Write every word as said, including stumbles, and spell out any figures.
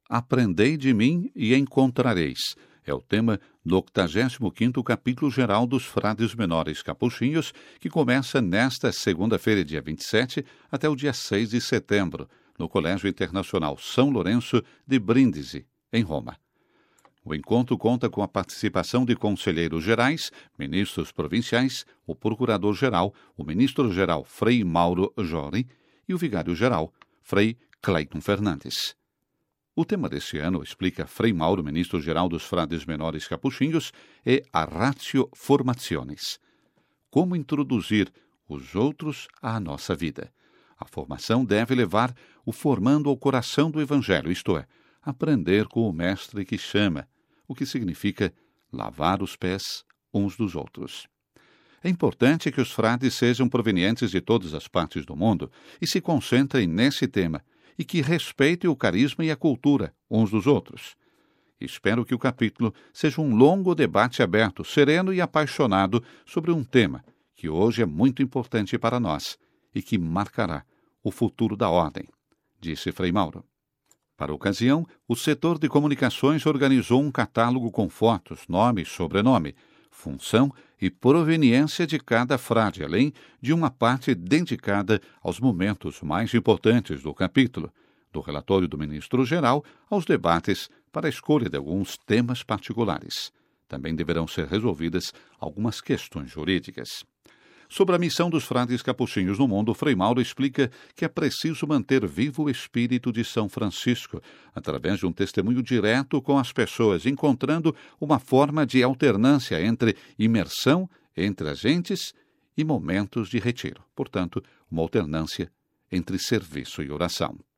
Aprendei de mim e encontrareis. É o tema do octagésimo quinto Capítulo Geral dos Frades Menores Capuchinhos, que começa nesta segunda-feira, dia vinte e sete, até o dia seis de setembro, no Colégio Internacional São Lourenço de Brindisi, em Roma. O encontro conta com a participação de conselheiros gerais, ministros provinciais, o procurador-geral, o ministro-geral Frei Mauro Jori e o vigário-geral, Frei Cleiton Fernandes. O tema deste ano, explica Frei Mauro, ministro-geral dos Frades Menores Capuchinhos, é a Ratio Formationis. Como introduzir os outros à nossa vida. A formação deve levar o formando ao coração do Evangelho, isto é, aprender com o Mestre que chama, o que significa lavar os pés uns dos outros. É importante que os frades sejam provenientes de todas as partes do mundo e se concentrem nesse tema, e que respeitem o carisma e a cultura uns dos outros. Espero que o capítulo seja um longo debate aberto, sereno e apaixonado sobre um tema que hoje é muito importante para nós e que marcará o futuro da ordem, disse Frei Mauro. Para a ocasião, o setor de comunicações organizou um catálogo com fotos, nome e sobrenome, função e proveniência de cada frade, além de uma parte dedicada aos momentos mais importantes do capítulo, do relatório do ministro-geral aos debates para a escolha de alguns temas particulares. Também deverão ser resolvidas algumas questões jurídicas. Sobre a missão dos frades capuchinhos no mundo, Frei Mauro explica que é preciso manter vivo o espírito de São Francisco, através de um testemunho direto com as pessoas, encontrando uma forma de alternância entre imersão entre agentes e momentos de retiro. Portanto, uma alternância entre serviço e oração.